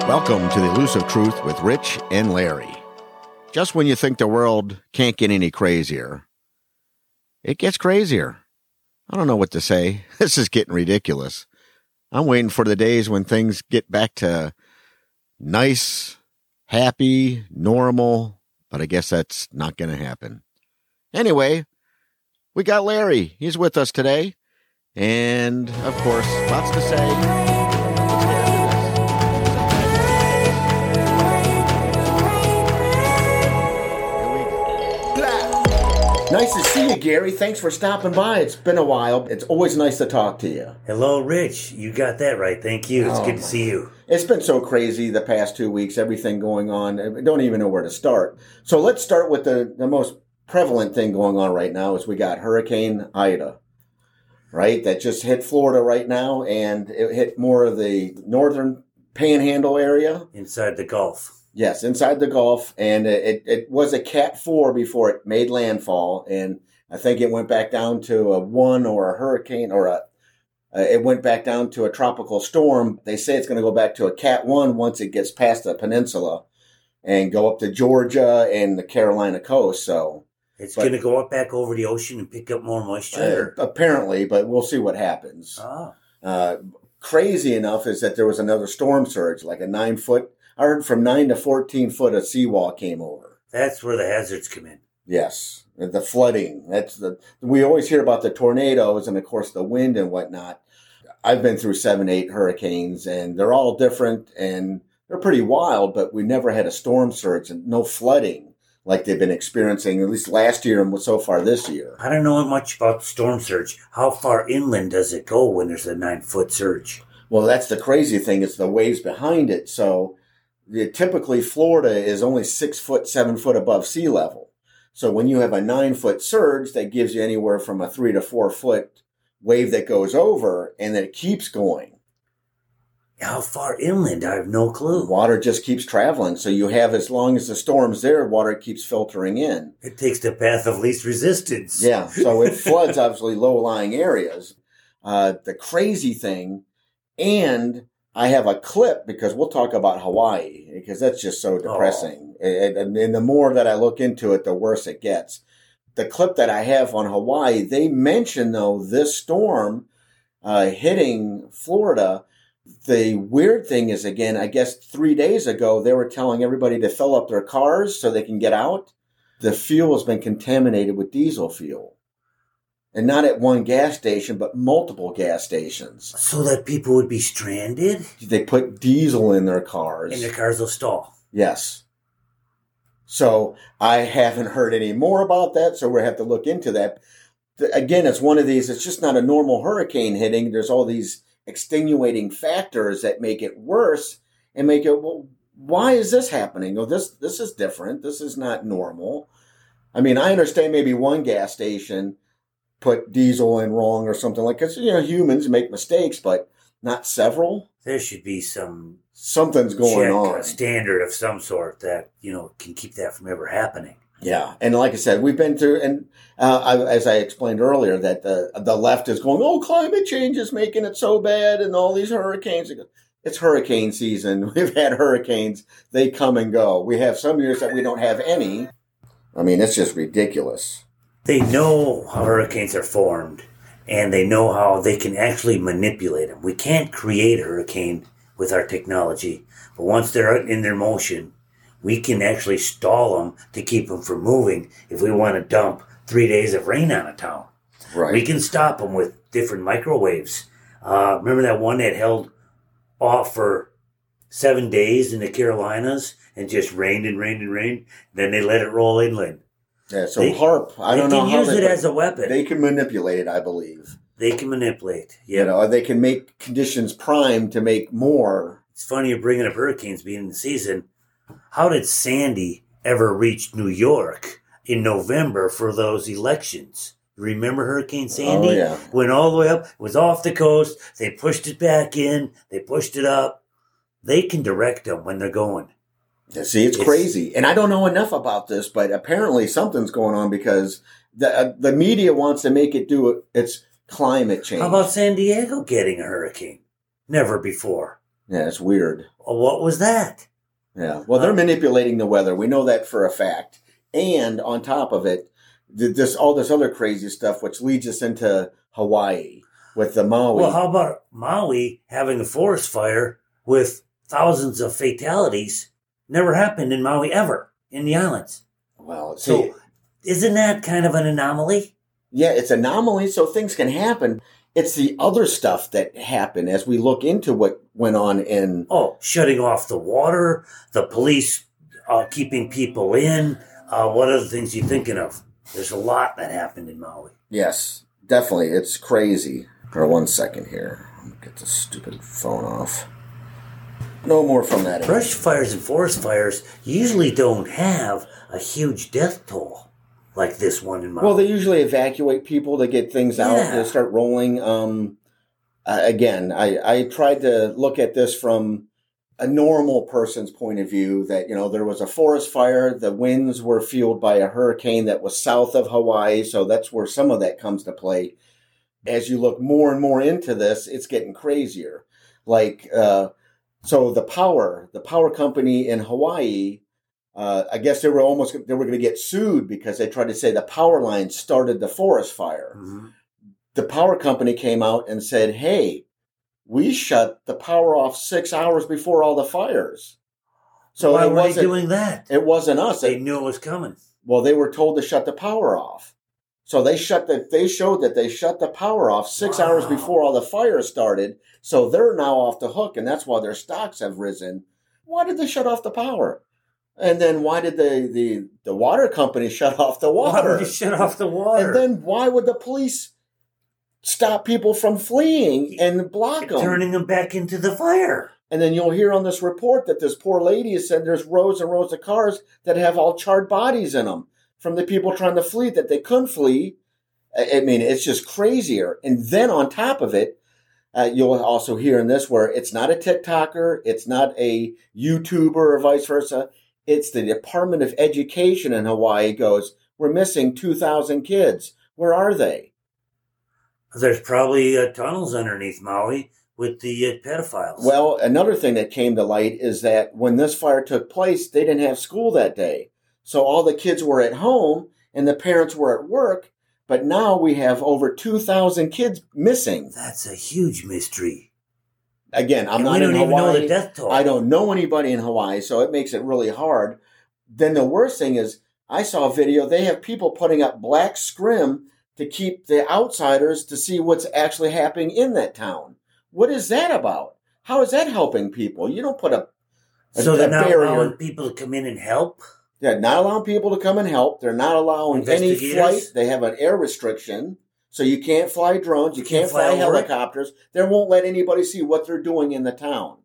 Welcome to the Elusive Truth with Rich and Larry. Just when you think the world can't get any crazier, it gets crazier. I don't know what to say. This is getting ridiculous. I'm waiting for the days when things get back to nice, happy, normal, but I guess that's not going to happen. Anyway, we got Larry. He's with us today. And, of course, lots to say. Nice to see you, Gary. Thanks for stopping by. It's been a while. It's always nice to talk to you. Hello, Rich. You got that right. Thank you. It's good to see you. It's been so crazy the past 2 weeks, everything going on. I don't even know where to start. So let's start with the most prevalent thing going on right now is we got Hurricane Ida, right? That just hit Florida right now, and it hit more of the northern panhandle area. Inside the Gulf. Yes, inside the Gulf, and it was a Cat 4 before it made landfall, and I think it went back down to a 1 or a hurricane, or it went back down to a tropical storm. They say it's going to go back to a Cat 1 once it gets past the peninsula and go up to Georgia and the Carolina coast. So it's going to go up back over the ocean and pick up more moisture? Apparently, but we'll see what happens. Crazy enough is that there was another storm surge, like a 9-foot. I heard from 9 to 14 foot of seawall came over. That's where the hazards come in. Yes, the flooding. We always hear about the tornadoes and, of course, the wind and whatnot. I've been through 7, 8 hurricanes, and they're all different, and they're pretty wild, but we never had a storm surge and no flooding like they've been experiencing, at least last year and so far this year. I don't know much about the storm surge. How far inland does it go when there's a 9-foot surge? Well, that's the crazy thing. It's the waves behind it, so typically, Florida is only 6 foot, 7 foot above sea level. So when you have a 9-foot surge, that gives you anywhere from a 3 to 4 foot wave that goes over, and then it keeps going. How far inland? I have no clue. Water just keeps traveling. So you have, as long as the storm's there, water keeps filtering in. It takes the path of least resistance. Yeah, so it floods, obviously, low-lying areas. The crazy thing, and I have a clip, because we'll talk about Hawaii, because that's just so depressing. And the more that I look into it, the worse it gets. The clip that I have on Hawaii, they mention, though, this storm hitting Florida. The weird thing is, again, I guess 3 days ago, they were telling everybody to fill up their cars so they can get out. The fuel has been contaminated with diesel fuel. And not at one gas station, but multiple gas stations. So that people would be stranded? They put diesel in their cars. And their cars will stall. Yes. So I haven't heard any more about that, so we'll have to look into that. Again, it's one of these, it's just not a normal hurricane hitting. There's all these extenuating factors that make it worse and make it, well, why is this happening? Oh, this is different. This is not normal. I mean, I understand maybe one gas station put diesel in wrong or something like that. Because, humans make mistakes, but not several. There should be something's going on. A standard of some sort that, can keep that from ever happening. Yeah. And like I said, we've been through, and as I explained earlier, that the left is going, climate change is making it so bad and all these hurricanes. It's hurricane season. We've had hurricanes. They come and go. We have some years that we don't have any. I mean, it's just ridiculous. They know how hurricanes are formed, and they know how they can actually manipulate them. We can't create a hurricane with our technology, but once they're in their motion, we can actually stall them to keep them from moving if we want to dump 3 days of rain on a town. Right. We can stop them with different microwaves. Remember that one that held off for 7 days in the Carolinas and just rained and rained and rained? Then they let it roll inland. Yeah, so HAARP, I don't know how they can use it as a weapon. They can manipulate it, I believe. They can manipulate, yeah. They can make conditions prime to make more. It's funny you're bringing up hurricanes being in the season. How did Sandy ever reach New York in November for those elections? Remember Hurricane Sandy? Oh, yeah. Went all the way up, was off the coast, they pushed it back in, they pushed it up. They can direct them when they're going. See, it's crazy. And I don't know enough about this, but apparently something's going on because the media wants to make it do its climate change. How about San Diego getting a hurricane? Never before. Yeah, it's weird. What was that? Yeah. Well, they're manipulating the weather. We know that for a fact. And on top of it, all this other crazy stuff, which leads us into Hawaii with the Maui. Well, how about Maui having a forest fire with thousands of fatalities? Never happened in Maui ever, in the islands. Well, so isn't that kind of an anomaly? Yeah, it's an anomaly, so things can happen. It's the other stuff that happened as we look into what went on in... shutting off the water, the police keeping people in. What other things are you thinking of? There's a lot that happened in Maui. Yes, definitely. It's crazy. For 1 second here. Let me get this stupid phone off. No more from that. Brush fires and forest fires usually don't have a huge death toll like this one in Maui. Well, they usually evacuate people to get things out. They start rolling. Again, I tried to look at this from a normal person's point of view that, there was a forest fire. The winds were fueled by a hurricane that was south of Hawaii. So that's where some of that comes to play. As you look more and more into this, it's getting crazier. So the power company in Hawaii, I guess they were going to get sued because they tried to say the power line started the forest fire. Mm-hmm. The power company came out and said, hey, we shut the power off 6 hours before all the fires. So why were they doing that? It wasn't us. They knew it was coming. Well, they were told to shut the power off. So they showed that they shut the power off 6 hours before all the fires started. So they're now off the hook, and that's why their stocks have risen. Why did they shut off the power? And then why did the water company shut off the water? Why would you shut off the water? And then why would the police stop people from fleeing and block them? Turning them back into the fire. And then you'll hear on this report that this poor lady has said there's rows and rows of cars that have all charred bodies in them from the people trying to flee that they couldn't flee. I mean, it's just crazier. And then on top of it, you'll also hear in this where it's not a TikToker, it's not a YouTuber or vice versa. It's the Department of Education in Hawaii goes, we're missing 2,000 kids. Where are they? There's probably tunnels underneath Maui with the pedophiles. Well, another thing that came to light is that when this fire took place, they didn't have school that day. So all the kids were at home and the parents were at work. But now we have over 2,000 kids missing. That's a huge mystery. Again, I'm not in Hawaii. We don't even know the death toll. I don't know anybody in Hawaii, so it makes it really hard. Then the worst thing is, I saw a video. They have people putting up black scrim to keep the outsiders to see what's actually happening in that town. What is that about? How is that helping people? You don't put a they're not allowing people to come in and help? Yeah, not allowing people to come and help. They're not allowing any flight. They have an air restriction. So you can't fly drones. You can't fly helicopters. They won't let anybody see what they're doing in the town.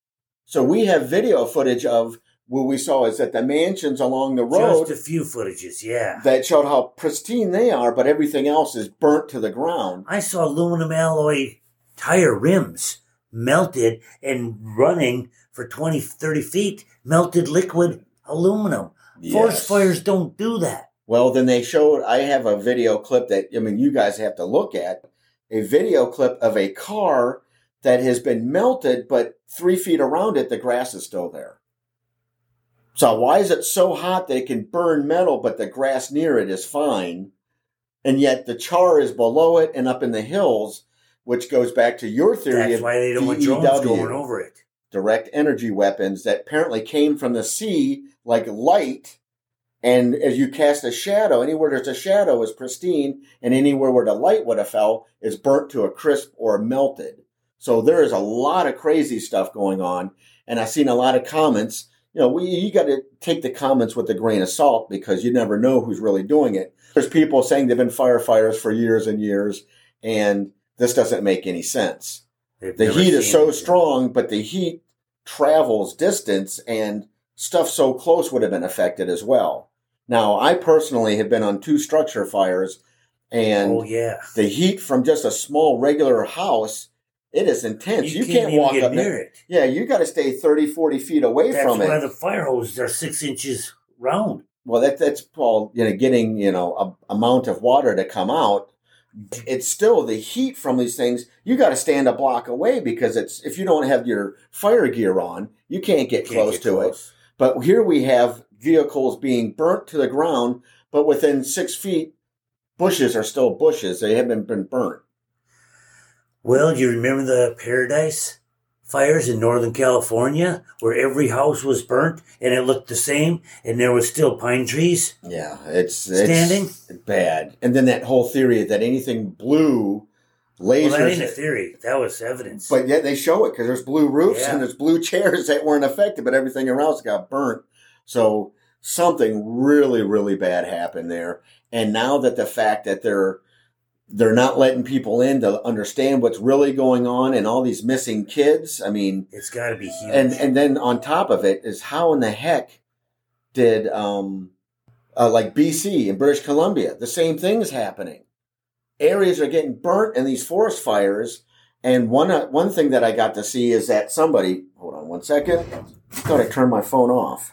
So we have video footage of what we saw is that the mansions along the road. Just a few footages, yeah. That showed how pristine they are, but everything else is burnt to the ground. I saw aluminum alloy tire rims melted and running for 20, 30 feet, melted liquid aluminum. Yes. Forest fires don't do that. Well, then they showed, I have a video clip that, you guys have to look at, a video clip of a car that has been melted, but 3 feet around it, the grass is still there. So why is it so hot that it can burn metal, but the grass near it is fine? And yet the char is below it and up in the hills, which goes back to your theory. That's why they don't want drones going over it. Direct energy weapons that apparently came from the sea like light. And as you cast a shadow, anywhere there's a shadow is pristine, and anywhere where the light would have fell is burnt to a crisp or melted. So there is a lot of crazy stuff going on, and I've seen a lot of comments. You got to take the comments with a grain of salt because you never know who's really doing it. There's people saying they've been firefighters for years and years, and this doesn't make any sense. The heat is so strong, but the heat travels distance, and stuff so close would have been affected as well. Now, I personally have been on 2 structure fires, and the heat from just a small regular house, it is intense. You can't walk up near it. Yeah, you got to stay 30, 40 feet away from it. That's why the fire hoses are 6 inches round. Well, that's called getting a amount of water to come out. it's still the heat from these things. You got to stand a block away because if you don't have your fire gear on, you can't get close to it. But here we have vehicles being burnt to the ground, but within 6 feet, bushes are still bushes. They haven't been burnt. Well, do you remember the Paradise fires in Northern California where every house was burnt and it looked the same and there was still pine trees? Yeah, it's standing bad. And then that whole theory that anything blue, lasers. Well, that ain't a theory. That was evidence. But yet they show it because there's blue roofs and there's blue chairs that weren't affected, but everything around got burnt. So something really, really bad happened there. And now that the fact that they're not letting people in to understand what's really going on and all these missing kids. I mean, it's got to be huge. And then on top of it is how in the heck did like BC and British Columbia, the same thing is happening. Areas are getting burnt in these forest fires. And one thing that I got to see is that somebody, hold on one second, I thought I turned my phone off.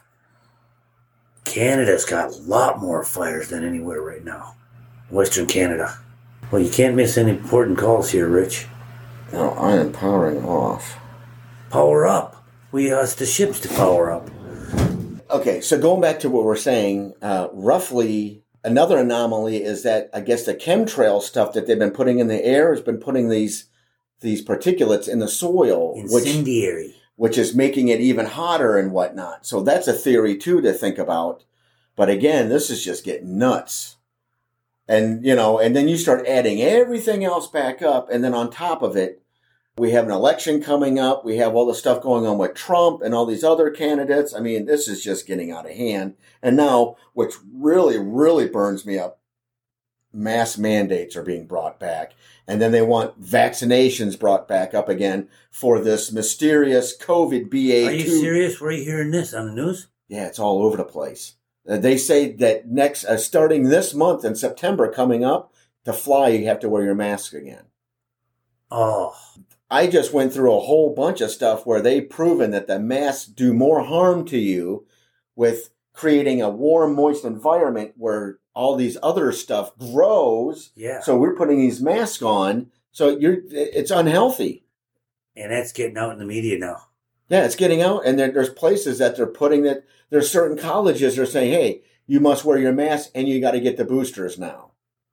Canada's got a lot more fires than anywhere right now. Western Canada. Well, you can't miss any important calls here, Rich. No, I am powering off. Power up. We asked the ships to power up. Okay, so going back to what we're saying, roughly another anomaly is that I guess the chemtrail stuff that they've been putting in the air has been putting these particulates in the soil. Incendiary. Which is making it even hotter and whatnot. So that's a theory, too, to think about. But again, this is just getting nuts. And, and then you start adding everything else back up. And then on top of it, we have an election coming up. We have all the stuff going on with Trump and all these other candidates. I mean, this is just getting out of hand. And now, which really, really burns me up, mass mandates are being brought back. And then they want vaccinations brought back up again for this mysterious COVID BA2. Are you serious? Where are you hearing this? On the news? Yeah, it's all over the place. They say that starting this month in September coming up, to fly, you have to wear your mask again. Oh. I just went through a whole bunch of stuff where they've proven that the masks do more harm to you with creating a warm, moist environment where all these other stuff grows. Yeah. So we're putting these masks on. So it's unhealthy. And that's getting out in the media now. Yeah, it's getting out. And there's places that they're putting that. There's certain colleges that are saying, hey, you must wear your mask and you got to get the boosters now.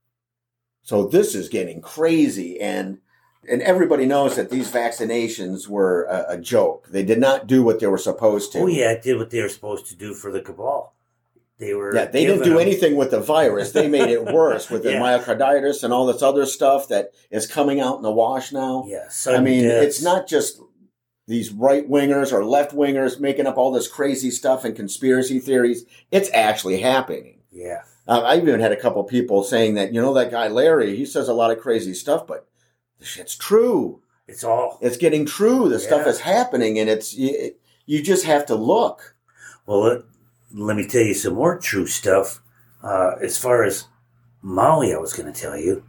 So this is getting crazy. And everybody knows that these vaccinations were a joke. They did not do what they were supposed to. Oh, yeah, it did what they were supposed to do for the cabal. They didn't do anything with the virus. They made it worse with the myocarditis and all this other stuff that is coming out in the wash now. Yeah, I mean, it's not just these right-wingers or left-wingers making up all this crazy stuff and conspiracy theories. It's actually happening. Yeah. I even had a couple people saying that, that guy Larry, he says a lot of crazy stuff, but the shit's true. It's getting true. The stuff is happening, and you just have to look. Well, let me tell you some more true stuff. As far as Maui, I was going to tell you.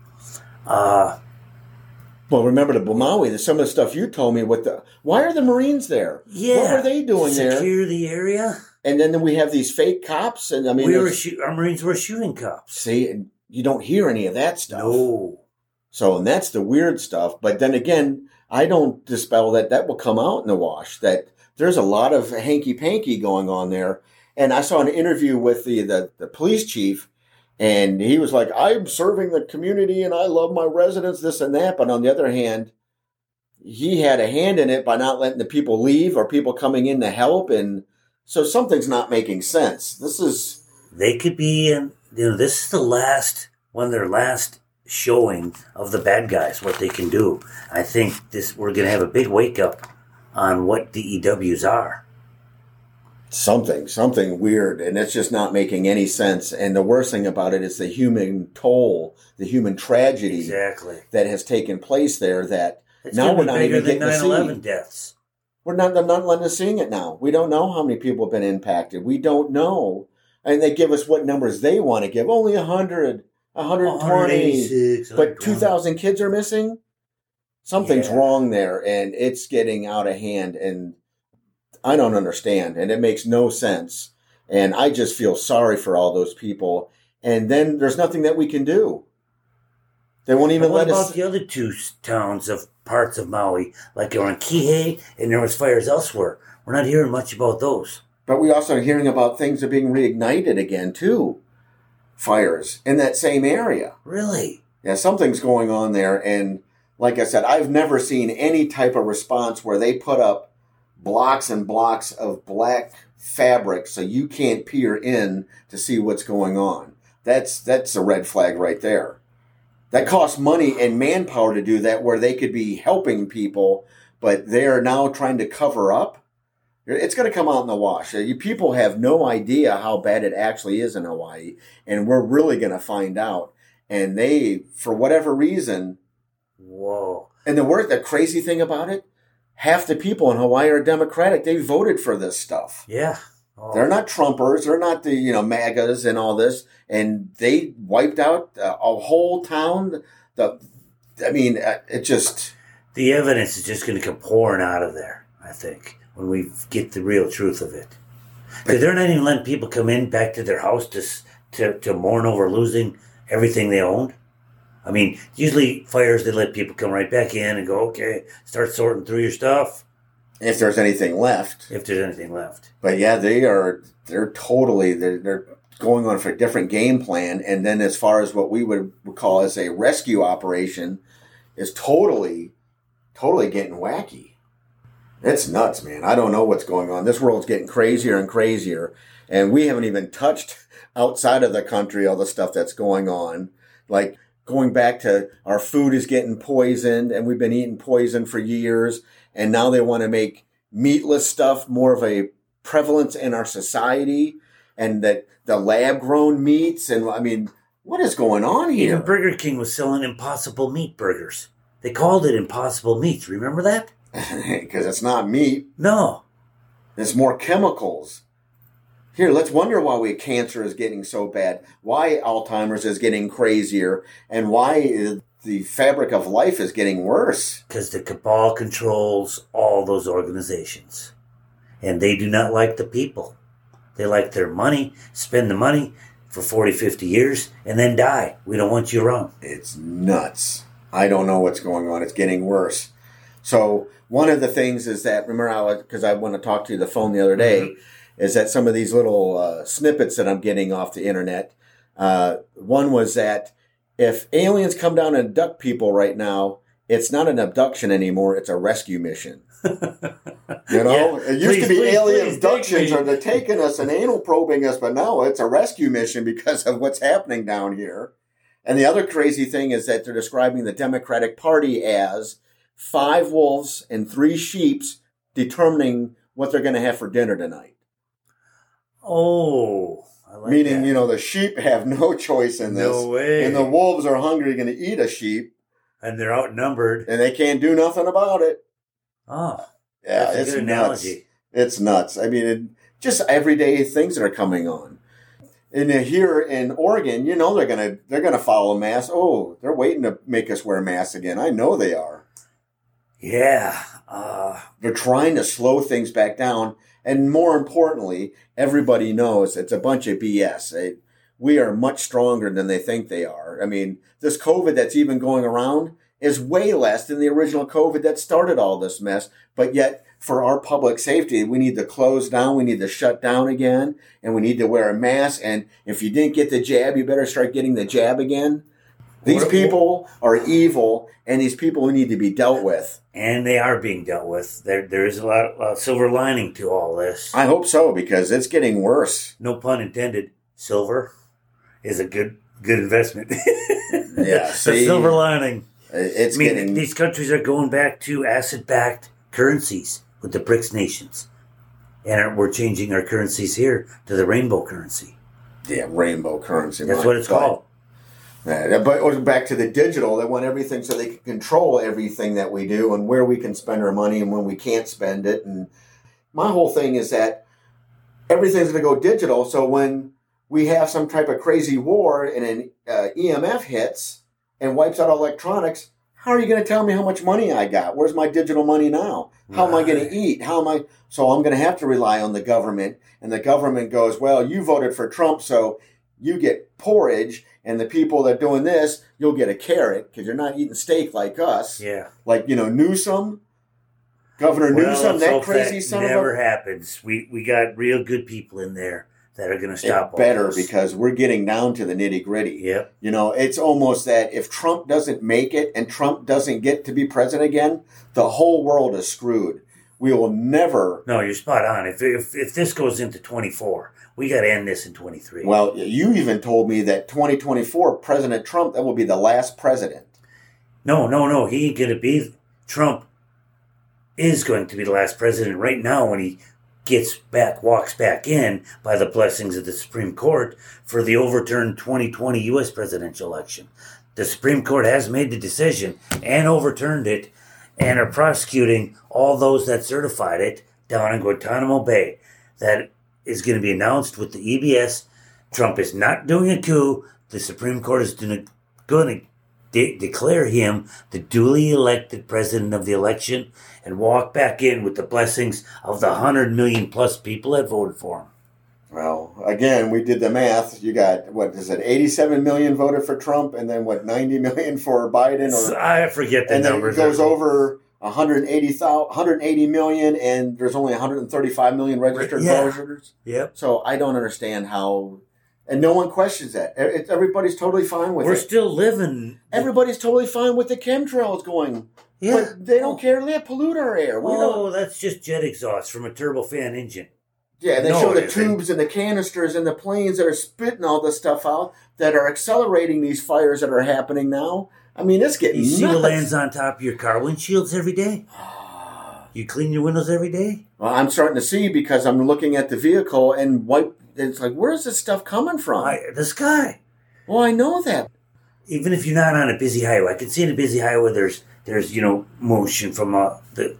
Well, remember the Maui, some of the stuff you told me why are the Marines there? Yeah. What were they doing there? Secure the area. And then we have these fake cops. And I mean, our Marines were shooting cops. See, and you don't hear any of that stuff. No. So, and that's the weird stuff. But then again, I don't dispel that will come out in the wash, that there's a lot of hanky-panky going on there. And I saw an interview with the police chief, and he was like, I'm serving the community and I love my residents, this and that. But on the other hand, he had a hand in it by not letting the people leave or people coming in to help. And so something's not making sense. They could be, this is one of their last showing of the bad guys, what they can do. I think we're going to have a big wake up on what DEWs are. Something weird, and it's just not making any sense. And the worst thing about it is the human toll, the human tragedy that has taken place there. That it's now we're not even getting to see. 9/11 deaths. They're not letting us seeing it now. We don't know how many people have been impacted. We don't know, and they give us what numbers they want to give. Only 100, 120, but 2,000 kids are missing. Something's wrong there, and it's getting out of hand. And I don't understand, and it makes no sense. And I just feel sorry for all those people. And then there's nothing that we can do. They won't even what let about us. the other two towns of parts of Maui, like around Kihei, and there was fires elsewhere? We're not hearing much about those. But we also are hearing about things are being reignited again too. Fires in that same area. Really? Yeah, something's going on there. And like I said, I've never seen any type of response where they put up blocks and blocks of black fabric so you can't peer in to see what's going on. That's a red flag right there. That costs money and manpower to do that, where they could be helping people, but they are now trying to cover up. It's going to come out in the wash. You people have no idea how bad it actually is in Hawaii, and we're really going to find out. And they, for whatever reason, whoa. And the crazy thing about it, half the people in Hawaii are Democratic. They voted for this stuff. Yeah. Oh. They're not Trumpers. They're not the MAGAs and all this. And they wiped out a whole town. It just... The evidence is just going to come pouring out of there, I think, when we get the real truth of it. Because they're not even letting people come in back to their house to mourn over losing everything they owned. I mean, usually fires, they let people come right back in and go, okay, start sorting through your stuff. If there's anything left. If there's anything left. But yeah, they're going on for a different game plan. And then as far as what we would call as a rescue operation is totally getting wacky. It's nuts, man. I don't know what's going on. This world's getting crazier and crazier. And we haven't even touched outside of the country all the stuff that's going on. Like going back to our food is getting poisoned, and we've been eating poison for years. And now they want to make meatless stuff more of a prevalence in our society, and that the lab-grown meats. And I mean, what is going on here? Even Burger King was selling Impossible Meat burgers. They called it Impossible Meats. Remember that? Because it's not meat. No. It's more chemicals. Here, let's wonder why cancer is getting so bad, why Alzheimer's is getting crazier, and why the fabric of life is getting worse. Because the cabal controls all those organizations. And they do not like the people. They like their money, spend the money for 40, 50 years, and then die. We don't want you around. It's nuts. I don't know what's going on. It's getting worse. So one of the things is that, remember, because I want to talk to you on the phone the other day, is that some of these little snippets that I'm getting off the internet, one was that if aliens come down and abduct people right now, it's not an abduction anymore. It's a rescue mission. It used to be alien abductions, or they're taking us and anal probing us, but now it's a rescue mission because of what's happening down here. And the other crazy thing is that they're describing the Democratic Party as 5 wolves and 3 sheeps determining what they're going to have for dinner tonight. Oh, I like Meaning, that. The sheep have no choice in this. No way. And the wolves are hungry, going to eat a sheep. And they're outnumbered. And they can't do nothing about it. Oh. Yeah, that's a good analogy. It's nuts. I mean, just everyday things that are coming on. And here in Oregon, they're gonna follow masks. Oh, they're waiting to make us wear masks again. I know they are. Yeah. They're trying to slow things back down. And more importantly, everybody knows it's a bunch of BS. We are much stronger than they think they are. I mean, this COVID that's even going around is way less than the original COVID that started all this mess. But yet, for our public safety, we need to close down, we need to shut down again, and we need to wear a mask. And if you didn't get the jab, you better start getting the jab again. These people are evil, and these people need to be dealt with. And they are being dealt with. There is a lot of silver lining to all this. I hope so, because it's getting worse. No pun intended. Silver is a good investment. Yeah, the silver lining. Getting... these countries are going back to asset-backed currencies with the BRICS nations. And we're changing our currencies here to the rainbow currency. Yeah, rainbow currency. That's what it's called. Yeah, but back to the digital, they want everything so they can control everything that we do and where we can spend our money and when we can't spend it. And my whole thing is that everything's going to go digital. So when we have some type of crazy war and an EMF hits and wipes out electronics, how are you going to tell me how much money I got? Where's my digital money now? How am I going to eat? So I'm going to have to rely on the government. And the government goes, well, you voted for Trump, so you get porridge, and the people that are doing this, you'll get a carrot because you're not eating steak like us. Yeah. Like, Newsom, Governor Newsom, that crazy son of a... never happens. We got real good people in there that are going to stop all better this. Because we're getting down to the nitty gritty. Yep. It's almost that if Trump doesn't make it and Trump doesn't get to be president again, the whole world is screwed. We will never... No, you're spot on. If this goes into 24, we got to end this in 23. Well, you even told me that 2024, President Trump, that will be the last president. No. He ain't going to be... Trump is going to be the last president right now when he walks back in by the blessings of the Supreme Court for the overturned 2020 U.S. presidential election. The Supreme Court has made the decision and overturned it and are prosecuting all those that certified it down in Guantanamo Bay. That is going to be announced with the EBS. Trump is not doing a coup. The Supreme Court is going to declare him the duly elected president of the election and walk back in with the blessings of the 100 million plus people that voted for him. Well, again, we did the math. You got, 87 million voted for Trump and then 90 million for Biden? I forget the numbers. And then it goes over 180 million and there's only 135 million registered voters. Yep. So I don't understand how... And no one questions that. Everybody's totally fine with it. We're still living... Everybody's totally fine with the chemtrails going. Yeah. But they don't care. They pollute our air. That's just jet exhaust from a turbofan engine. Yeah, they show the tubes and the canisters and the planes that are spitting all this stuff out that are accelerating these fires that are happening now. I mean, it's getting nuts. You see what lands on top of your car windshields every day? You clean your windows every day? Well, I'm starting to see because I'm looking at the vehicle and it's like, where's this stuff coming from? The sky. Well, I know that. Even if you're not on a busy highway. I can see in a busy highway there's motion from the...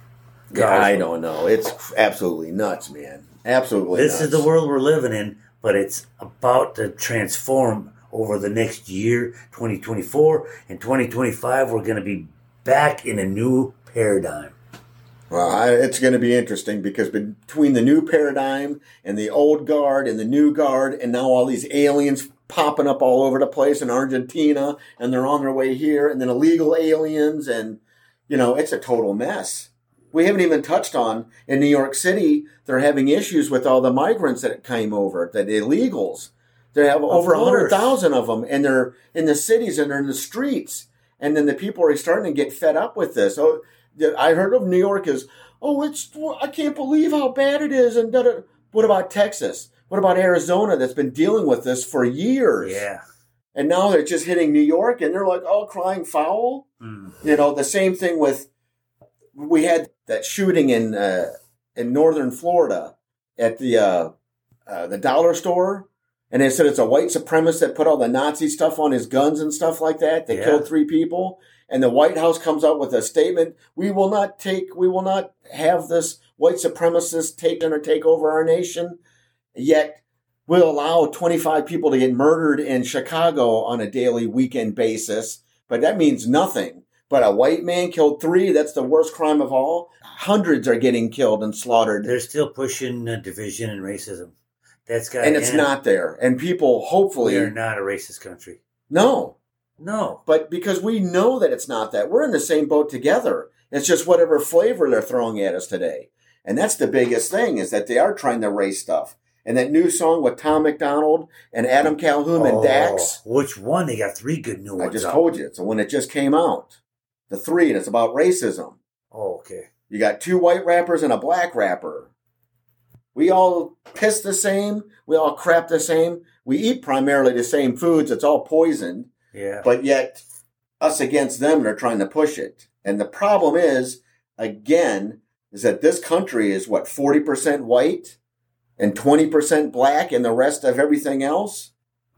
I don't know. It's absolutely nuts, man. Absolutely nuts. This is the world we're living in, but it's about to transform over the next year, 2024. In 2025, we're going to be back in a new paradigm. Well, it's going to be interesting because between the new paradigm and the old guard and the new guard and now all these aliens popping up all over the place in Argentina and they're on their way here and then illegal aliens and, it's a total mess. We haven't even touched on in New York City, they're having issues with all the migrants that came over, the illegals. They have over 100,000 of them and they're in the cities and they're in the streets. And then the people are starting to get fed up with this. Oh, I heard of New York as, I can't believe how bad it is. And what about Texas? What about Arizona that's been dealing with this for years? Yeah. And now they're just hitting New York and they're like, crying foul. Mm. The same thing with, we had that shooting in northern Florida at the dollar store. And they said it's a white supremacist that put all the Nazi stuff on his guns and stuff like that. They killed 3 people. And the White House comes out with a statement. We will not have this white supremacist take over our nation. Yet we'll allow 25 people to get murdered in Chicago on a daily weekend basis. But that means nothing. But a white man killed 3. That's the worst crime of all. Hundreds are getting killed and slaughtered. They're still pushing division and racism. And it's not there. And people, hopefully... We're not a racist country. No. No. But because we know that it's not that. We're in the same boat together. It's just whatever flavor they're throwing at us today. And that's the biggest thing, is that they are trying to race stuff. And that new song with Tom McDonald and Adam Calhoun and Dax. Which one? They got 3 good new ones. I just told you. It's the one that just came out. The 3, and it's about racism. Oh, okay. You got 2 white rappers and a black rapper. We all piss the same. We all crap the same. We eat primarily the same foods. It's all poisoned. Yeah. But yet, us against them, they're trying to push it. And the problem is, again, is that this country is, 40% white and 20% black and the rest of everything else?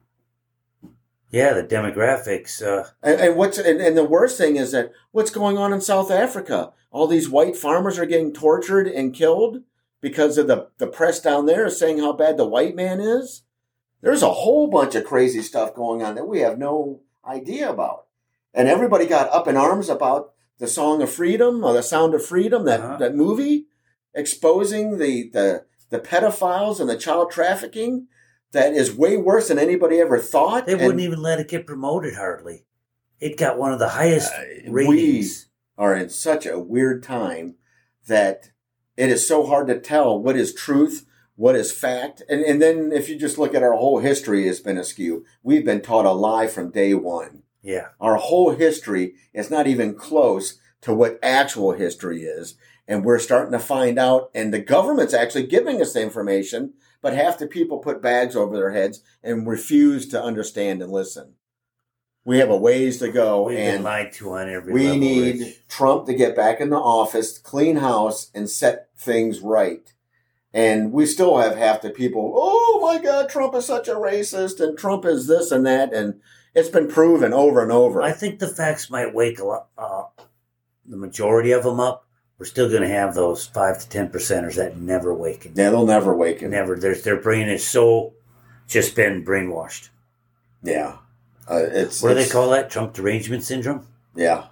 Yeah, the demographics. And the worst thing is that what's going on in South Africa? All these white farmers are getting tortured and killed because of the press down there is saying how bad the white man is. There's a whole bunch of crazy stuff going on that we have no idea about. And everybody got up in arms about the Song of Freedom or the Sound of Freedom, that movie, exposing the pedophiles and the child trafficking. that is way worse than anybody ever thought. They wouldn't even let it get promoted hardly. It got one of the highest ratings. We are in such a weird time that it is so hard to tell what is truth, what is fact. And then if you just look at our whole history, it's been askew. We've been taught a lie from day one. Yeah. Our whole history is not even close to what actual history is. And we're starting to find out, and the government's actually giving us the information, but half the people put bags over their heads and refuse to understand and listen. We have a ways to go. We've and been lied to on every we level, need Rich. Trump to get back in the office, clean house, and set things right. And we still have half the people, oh my God, Trump is such a racist, and Trump is this and that, and it's been proven over and over. I think the facts might wake a lot, the majority of them up. We're still going to have those 5 to 10%ers that never waken. Yeah, they'll never waken. Never. Their brain is so just been brainwashed. Yeah. What do they call that? Trump derangement syndrome? Yeah.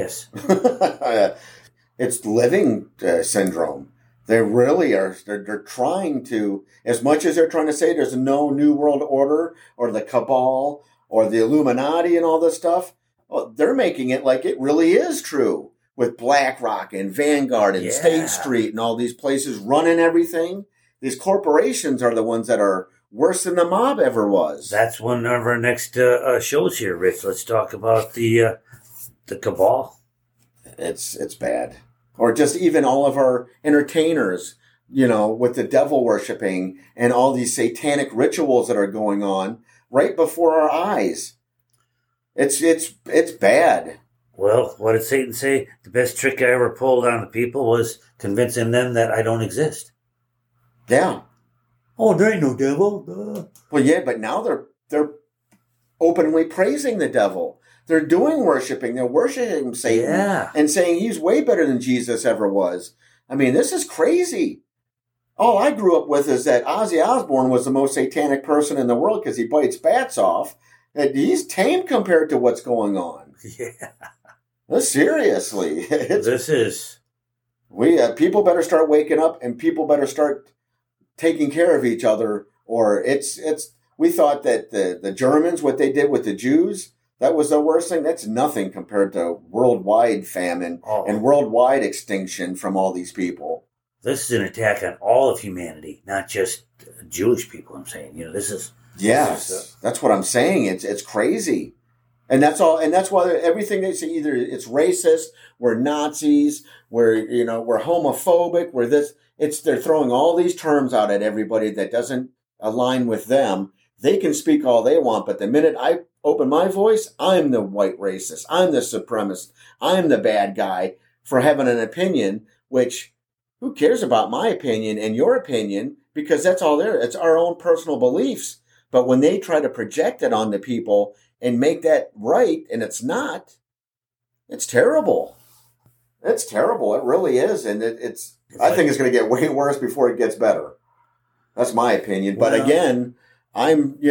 TDS. It's living syndrome. They really are. They're trying to, as much as they're trying to say there's no new world order or the cabal or the Illuminati and all this stuff, well, they're making it like it really is true with BlackRock and Vanguard and State Street and all these places running everything. These corporations are the ones that are worse than the mob ever was. That's one of our next shows here, Rich. Let's talk about the cabal. It's bad. Or just even all of our entertainers, with the devil worshiping and all these satanic rituals that are going on right before our eyes. It's bad. Well, what did Satan say? The best trick I ever pulled on the people was convincing them that I don't exist. Yeah. Oh, there ain't no devil. Well, yeah, but now they're openly praising the devil. They're doing worshiping. They're worshiping Satan and saying he's way better than Jesus ever was. I mean, this is crazy. All I grew up with is that Ozzy Osbourne was the most satanic person in the world because he bites bats off. And he's tame compared to what's going on. Yeah. Well, seriously. People better start waking up, and people better start taking care of each other, or we thought that the Germans, what they did with the Jews, that was the worst thing. That's nothing compared to worldwide famine and worldwide extinction from all these people. This is an attack on all of humanity, not just Jewish people. I'm saying, this is. Yes, that's what I'm saying. It's crazy. And that's all. And that's why everything they say, either it's racist, we're Nazis, we're homophobic, we're this. They're throwing all these terms out at everybody that doesn't align with them. They can speak all they want, but the minute I open my voice, I'm the white racist. I'm the supremacist. I'm the bad guy for having an opinion, which who cares about my opinion and your opinion? Because that's all there. It's our own personal beliefs. But when they try to project it onto people and make that right, and it's not, it's terrible. It's terrible. It really is. And I think it's going to get way worse before it gets better. That's my opinion. But again, I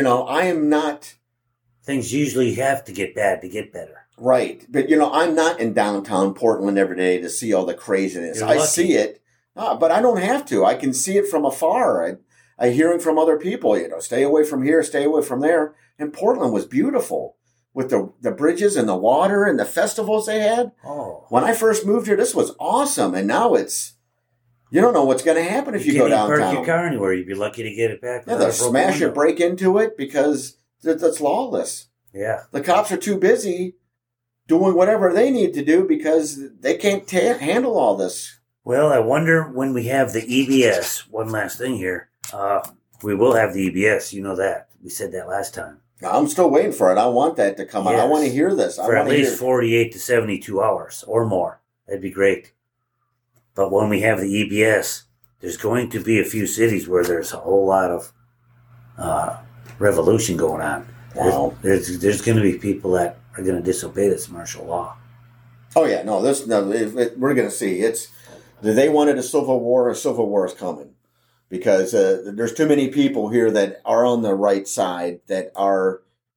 am not. Things usually have to get bad to get better. Right. But, I'm not in downtown Portland every day to see all the craziness. I see it, but I don't have to. I can see it from afar. I hear it from other people, stay away from here, stay away from there. And Portland was beautiful with the bridges and the water and the festivals they had. Oh. When I first moved here, this was awesome. And now you don't know what's going to happen if you go downtown. You can't park your car anywhere. You'd be lucky to get it back. Yeah, they'll smash it, break into it because that's lawless. Yeah. The cops are too busy doing whatever they need to do because they can't handle all this. Well, I wonder when we have the EBS. One last thing here. We will have the EBS. You know that. We said that last time. I'm still waiting for it. I want that to come out. I want to hear this. For at least 48 to 72 hours or more. That'd be great. But when we have the EBS, there's going to be a few cities where there's a whole lot of revolution going on. Wow. There's going to be people that are going to disobey this martial law. Oh, yeah. No, we're going to see. They wanted a civil war. A civil war is coming. Because there's too many people here that are on the right side, that are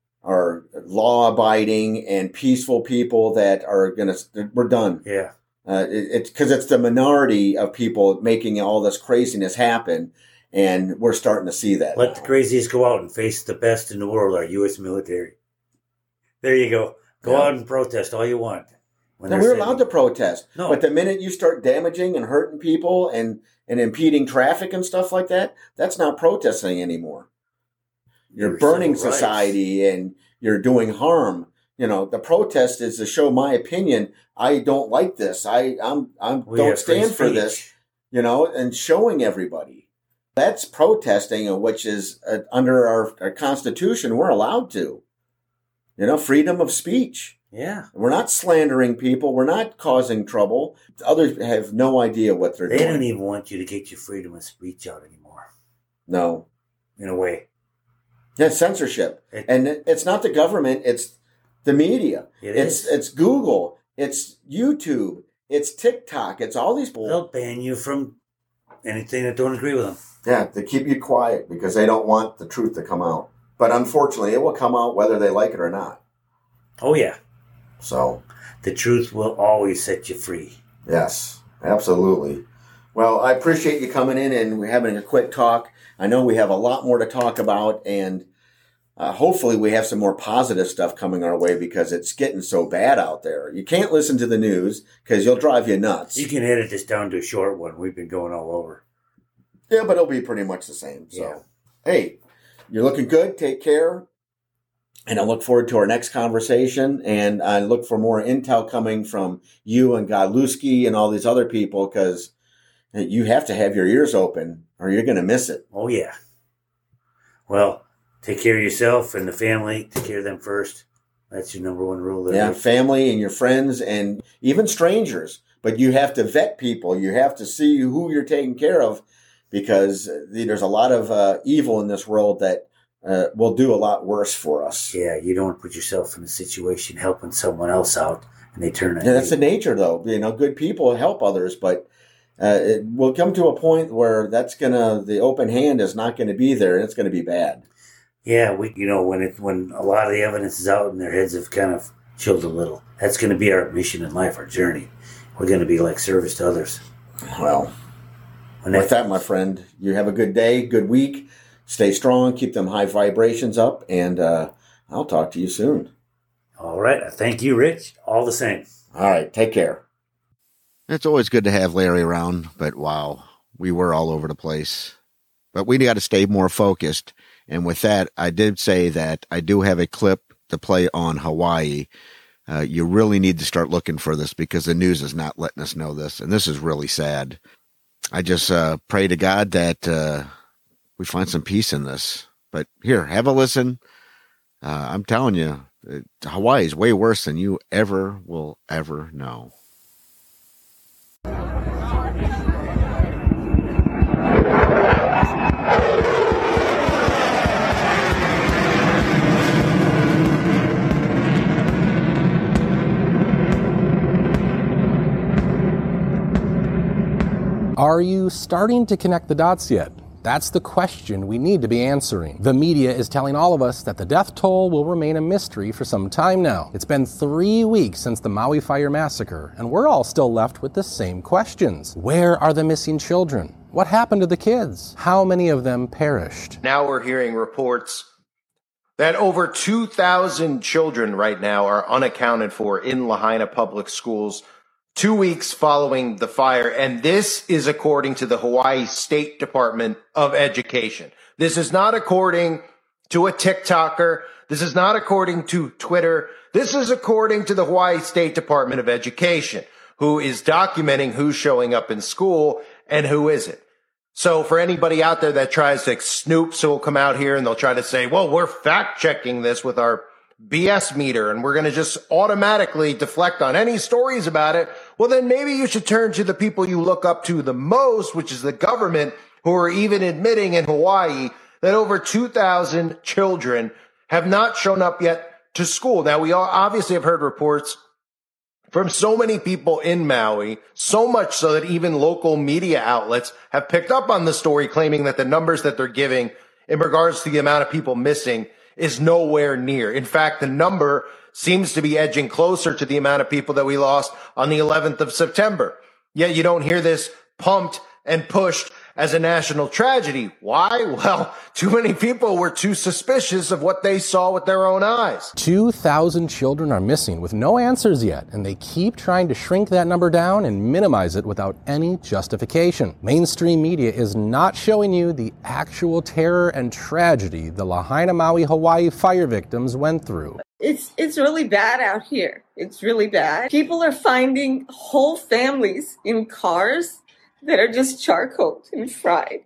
law-abiding and peaceful people that are we're done. Yeah. It's because it's the minority of people making all this craziness happen. And we're starting to see that. Let the crazies go out and face the best in the world, our U.S. military. There you go. Go out and protest all you want. Now, we're allowed to protest. No. But the minute you start damaging and hurting people and impeding traffic and stuff like that, that's not protesting anymore. You're burning society and you're doing harm. You know, the protest is to show my opinion. I don't like this. I don't stand for this, you know, and showing everybody. That's protesting, which is under our Constitution, we're allowed to. You know, freedom of speech. Yeah. We're not slandering people. We're not causing trouble. Others have no idea what they're doing. They don't even want you to get your freedom of speech out anymore. No. In a way. Yeah, censorship. And it's not the government, it's the media. It's Google. It's YouTube. It's TikTok. It's all these people. They'll ban you from anything that don't agree with them. Yeah, they keep you quiet because they don't want the truth to come out. But unfortunately, it will come out whether they like it or not. Oh, yeah. So the truth will always set you free. Yes, absolutely. Well, I appreciate you coming in and we're having a quick talk. I know we have a lot more to talk about, and hopefully we have some more positive stuff coming our way because it's getting so bad out there. You can't listen to the news because you'll drive you nuts. You can edit this down to a short one. We've been going all over. Yeah, but it'll be pretty much the same. So, Hey, you're looking good. Take care. And I look forward to our next conversation, and I look for more intel coming from you and Godlewski and all these other people because you have to have your ears open or you're going to miss it. Oh, yeah. Well, take care of yourself and the family. Take care of them first. That's your number one rule there. Yeah, family and your friends and even strangers. But you have to vet people. You have to see who you're taking care of because there's a lot of evil in this world that will do a lot worse for us. Yeah, you don't want to put yourself in a situation helping someone else out and they turn on you. That's the nature, though. You know, good people help others, but it will come to a point where the open hand is not going to be there and it's going to be bad. Yeah, when a lot of the evidence is out and their heads have kind of chilled a little, that's going to be our mission in life, our journey. We're going to be like service to others. Well, with that, my friend, you have a good day, good week. Stay strong, keep them high vibrations up, and I'll talk to you soon. All right. Thank you, Rich. All the same. All right. Take care. It's always good to have Larry around, but wow, we were all over the place. But we got to stay more focused. And with that, I did say that I do have a clip to play on Hawaii. You really need to start looking for this because the news is not letting us know this. And this is really sad. I just pray to God that we find some peace in this. But here, have a listen. I'm telling you, Hawaii is way worse than you will ever know. Are you starting to connect the dots yet? That's the question we need to be answering. The media is telling all of us that the death toll will remain a mystery for some time now. It's been 3 weeks since the Maui Fire massacre, and we're all still left with the same questions. Where are the missing children? What happened to the kids? How many of them perished? Now we're hearing reports that over 2,000 children right now are unaccounted for in Lahaina public schools 2 weeks following the fire. And this is according to the Hawaii State Department of Education. This is not according to a TikToker. This is not according to Twitter. This is according to the Hawaii State Department of Education, who is documenting who's showing up in school and who isn't. So for anybody out there that tries to snoop, so will come out here and they'll try to say, well, we're fact checking this with our BS meter and we're going to just automatically deflect on any stories about it. Well, then maybe you should turn to the people you look up to the most, which is the government, who are even admitting in Hawaii that over 2,000 children have not shown up yet to school. Now, we all obviously have heard reports from so many people in Maui, so much so that even local media outlets have picked up on the story, claiming that the numbers that they're giving in regards to the amount of people missing is nowhere near. In fact, the number seems to be edging closer to the amount of people that we lost on the 11th of September. Yet you don't hear this pumped and pushed as a national tragedy. Why? Well, too many people were too suspicious of what they saw with their own eyes. 2,000 children are missing with no answers yet, and they keep trying to shrink that number down and minimize it without any justification. Mainstream media is not showing you the actual terror and tragedy the Lahaina, Maui, Hawaii fire victims went through. It's really bad out here. It's really bad. People are finding whole families in cars that are just charcoaled and fried.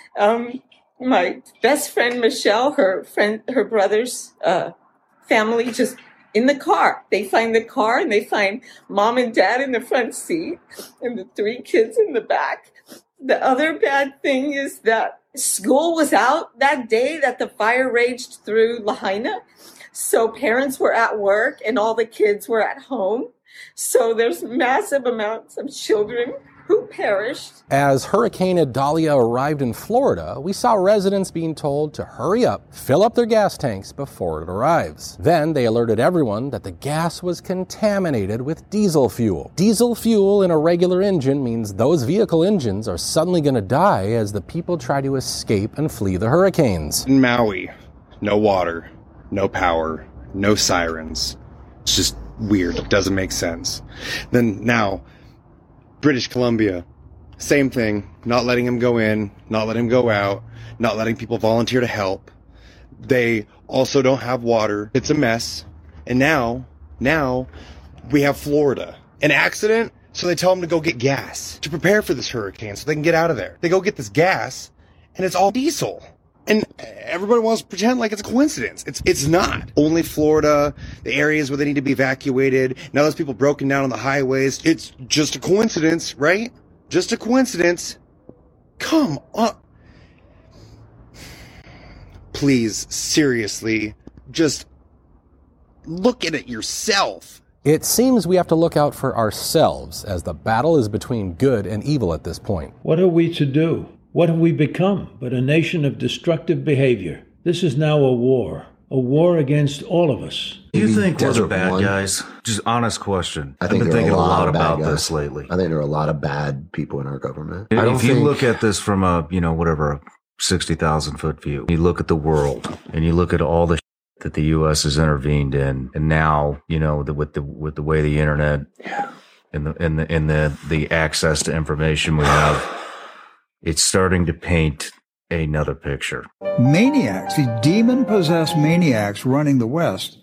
My best friend Michelle, her brother's family, just in the car. They find the car and they find mom and dad in the front seat and the 3 kids in the back. The other bad thing is that school was out that day that the fire raged through Lahaina. So parents were at work and all the kids were at home. So there's massive amounts of children who perished. As Hurricane Idalia arrived in Florida, we saw residents being told to hurry up, fill up their gas tanks before it arrives. Then they alerted everyone that the gas was contaminated with diesel fuel. Diesel fuel in a regular engine means those vehicle engines are suddenly going to die as the people try to escape and flee the hurricanes. In Maui, no water, no power, no sirens. It's just weird. It doesn't make sense. Then now, British Columbia, same thing. Not letting him go in, not letting him go out, not letting people volunteer to help. They also don't have water. It's a mess. And now we have Florida. An accident, so they tell them to go get gas to prepare for this hurricane so they can get out of there. They go get this gas, and it's all diesel. And everybody wants to pretend like it's a coincidence. It's not. Only Florida, the areas where they need to be evacuated. Now there's people broken down on the highways. It's just a coincidence, right? Just a coincidence. Come on. Please, seriously, just look at it yourself. It seems we have to look out for ourselves as the battle is between good and evil at this point. What are we to do? What have we become but a nation of destructive behavior? This is now a war against all of us. Do you think we're the bad guys? Just honest question. I've been thinking a lot about this lately. I think there are a lot of bad people in our government. If you look at this from a 60,000 foot view, you look at the world and you look at all the that the U.S. has intervened in, and now with the way the internet and the access to information we have. It's starting to paint another picture. Maniacs, these demon-possessed maniacs running the West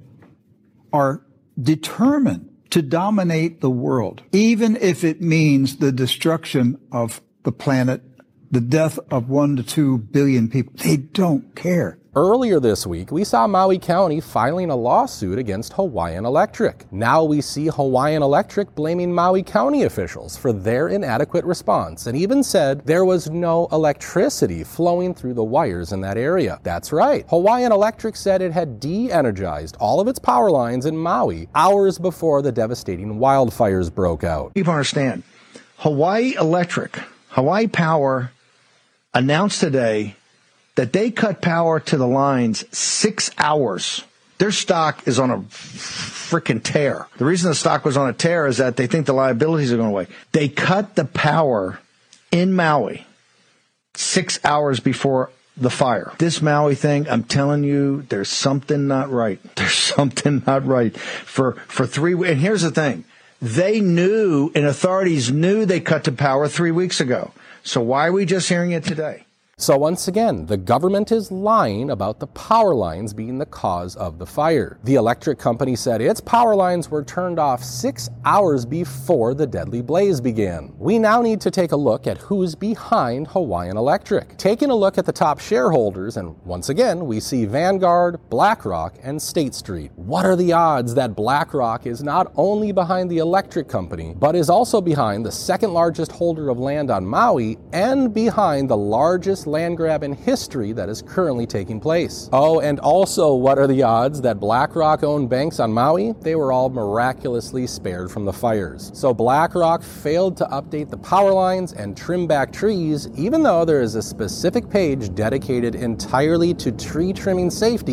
are determined to dominate the world, even if it means the destruction of the planet, the death of 1 to 2 billion people. They don't care. Earlier this week, we saw Maui County filing a lawsuit against Hawaiian Electric. Now we see Hawaiian Electric blaming Maui County officials for their inadequate response and even said there was no electricity flowing through the wires in that area. That's right. Hawaiian Electric said it had de-energized all of its power lines in Maui hours before the devastating wildfires broke out. People understand. Hawaii Electric, Hawaii Power announced today that they cut power to the lines 6 hours. Their stock is on a freaking tear. The reason the stock was on a tear is that they think the liabilities are going away. They cut the power in Maui 6 hours before the fire. This Maui thing, I'm telling you, there's something not right. There's something not right. For 3 weeks. And here's the thing. They knew, and authorities knew they cut the power 3 weeks ago. So why are we just hearing it today? So once again, the government is lying about the power lines being the cause of the fire. The electric company said its power lines were turned off 6 hours before the deadly blaze began. We now need to take a look at who's behind Hawaiian Electric. Taking a look at the top shareholders, and once again, we see Vanguard, BlackRock, and State Street. What are the odds that BlackRock is not only behind the electric company, but is also behind the second largest holder of land on Maui and behind the largest land grab in history that is currently taking place? Oh, and also, what are the odds that BlackRock owned banks on Maui? They were all miraculously spared from the fires. So BlackRock failed to update the power lines and trim back trees, even though there is a specific page dedicated entirely to tree trimming safety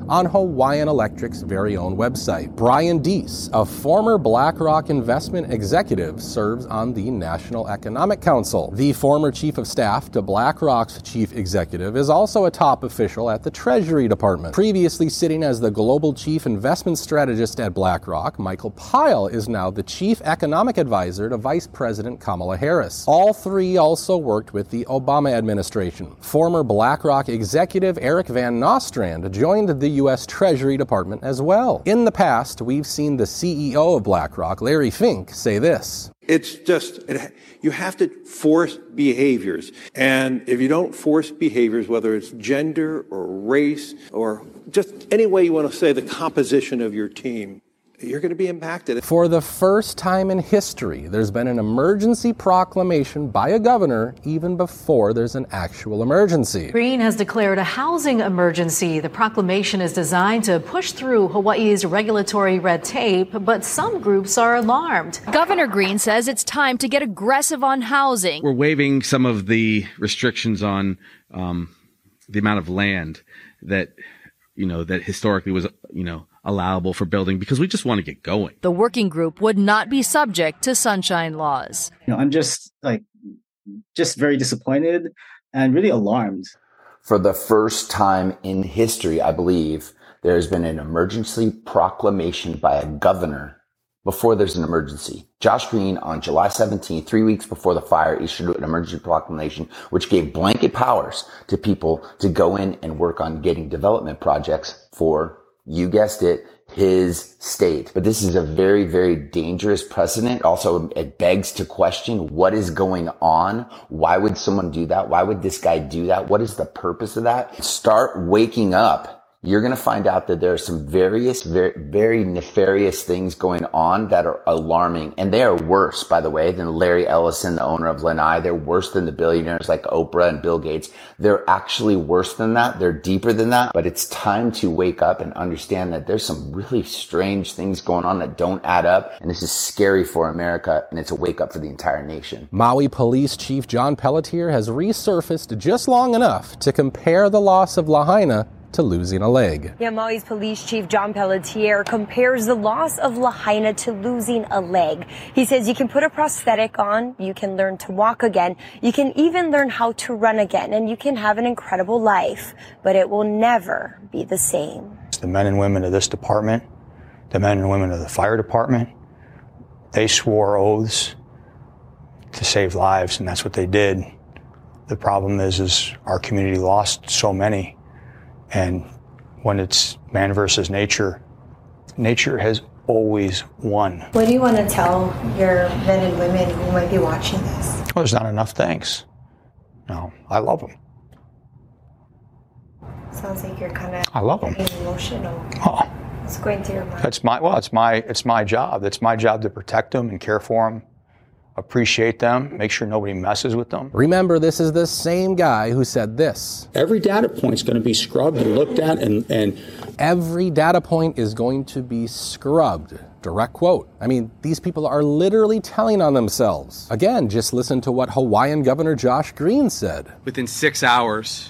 on Hawaiian Electric's very own website. Brian Deese, a former BlackRock investment executive, serves on the National Economic Council. The former chief of staff to BlackRock's chief executive is also a top official at the Treasury Department. Previously sitting as the global chief investment strategist at BlackRock, Michael Pyle is now the chief economic advisor to Vice President Kamala Harris. All three also worked with the Obama administration. Former BlackRock executive Eric Van Nostrand joined the U.S. Treasury Department as well. In the past, we've seen the CEO of BlackRock, Larry Fink, say this. It's just, you have to force behaviors. And if you don't force behaviors, whether it's gender or race or just any way you want to say the composition of your team, you're going to be impacted. For the first time in history, there's been an emergency proclamation by a governor even before there's an actual emergency. Green has declared a housing emergency. The proclamation is designed to push through Hawaii's regulatory red tape, but some groups are alarmed. Governor Green says it's time to get aggressive on housing. We're waiving some of the restrictions on the amount of land that, that historically was, allowable for building because we just want to get going. The working group would not be subject to sunshine laws. I'm just very disappointed and really alarmed. For the first time in history, I believe, there's been an emergency proclamation by a governor before there's an emergency. Josh Green on July 17th, 3 weeks before the fire, issued an emergency proclamation which gave blanket powers to people to go in and work on getting development projects for, you guessed it, his state. But this is a very, very dangerous precedent. Also, it begs to question what is going on. Why would someone do that? Why would this guy do that? What is the purpose of that? Start waking up. You're going to find out that there are some very, very nefarious things going on that are alarming. And they are worse, by the way, than Larry Ellison, the owner of Lanai. They're worse than the billionaires like Oprah and Bill Gates. They're actually worse than that. They're deeper than that. But it's time to wake up and understand that there's some really strange things going on that don't add up. And this is scary for America. And it's a wake up for the entire nation. Maui Police Chief John Pelletier has resurfaced just long enough to compare the loss of Lahaina to losing a leg. Yeah, Maui's Police Chief John Pelletier compares the loss of Lahaina to losing a leg. He says you can put a prosthetic on, you can learn to walk again, you can even learn how to run again, and you can have an incredible life, but it will never be the same. The men and women of this department, the men and women of the fire department, they swore oaths to save lives, and that's what they did. The problem is our community lost so many. And when it's man versus nature, nature has always won. What do you want to tell your men and women who might be watching this? Well, there's not enough thanks. No, I love them. Sounds like you're kind of I love them. Emotional. Oh. What's going through your mind? It's my job. It's my job to protect them and care for them. Appreciate them, make sure nobody messes with them. Remember, this is the same guy who said this. Every data point's going to be scrubbed and looked at and every data point is going to be scrubbed. Direct quote. I mean, these people are literally telling on themselves. Again, just listen to what Hawaiian Governor Josh Green said. Within 6 hours.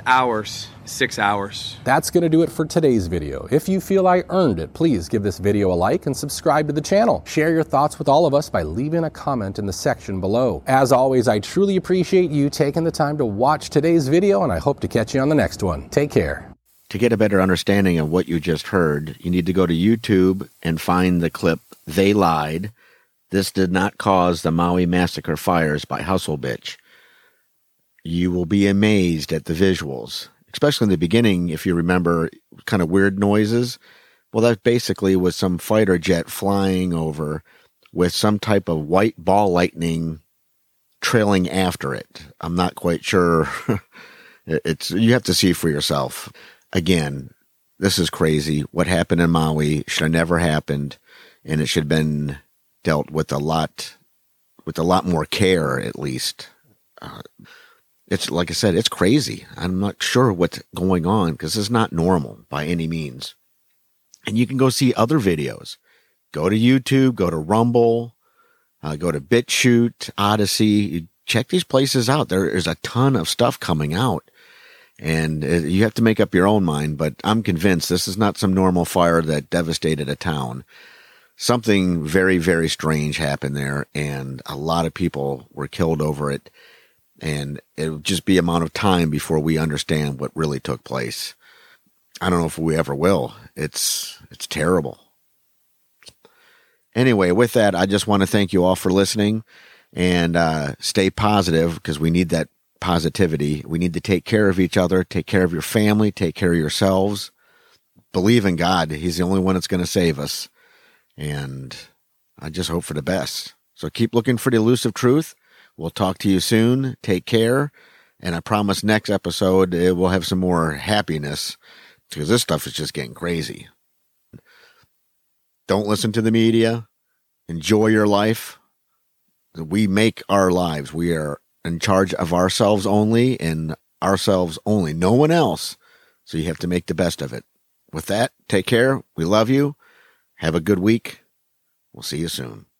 That's going to do it for today's video. If you feel I earned it, please give this video a like and subscribe to the channel. Share your thoughts with all of us by leaving a comment in the section below. As always, I truly appreciate you taking the time to watch today's video, and I hope to catch you on the next one. Take care. To get a better understanding of what you just heard, you need to go to YouTube and find the clip, They Lied. This did not cause the Maui massacre fires by Hustle Bitch. You will be amazed at the visuals, especially in the beginning, if you remember, kind of weird noises. Well, that basically was some fighter jet flying over with some type of white ball lightning trailing after it. I'm not quite sure. You have to see for yourself. Again, this is crazy. What happened in Maui should have never happened, and it should have been dealt with a lot more care, at least. It's like I said, it's crazy. I'm not sure what's going on because it's not normal by any means. And you can go see other videos. Go to YouTube, go to Rumble, go to BitChute, Odyssey. You check these places out. There is a ton of stuff coming out. And you have to make up your own mind, but I'm convinced this is not some normal fire that devastated a town. Something very, very strange happened there, and a lot of people were killed over it. And it'll just be a amount of time before we understand what really took place. I don't know if we ever will. It's terrible. Anyway, with that, I just want to thank you all for listening, and stay positive, because we need that positivity. We need to take care of each other, take care of your family, take care of yourselves. Believe in God. He's the only one that's going to save us. And I just hope for the best. So keep looking for the elusive truth. We'll talk to you soon. Take care. And I promise next episode we'll have some more happiness, because this stuff is just getting crazy. Don't listen to the media. Enjoy your life. We make our lives. We are in charge of ourselves only, and ourselves only. No one else. So you have to make the best of it. With that, take care. We love you. Have a good week. We'll see you soon.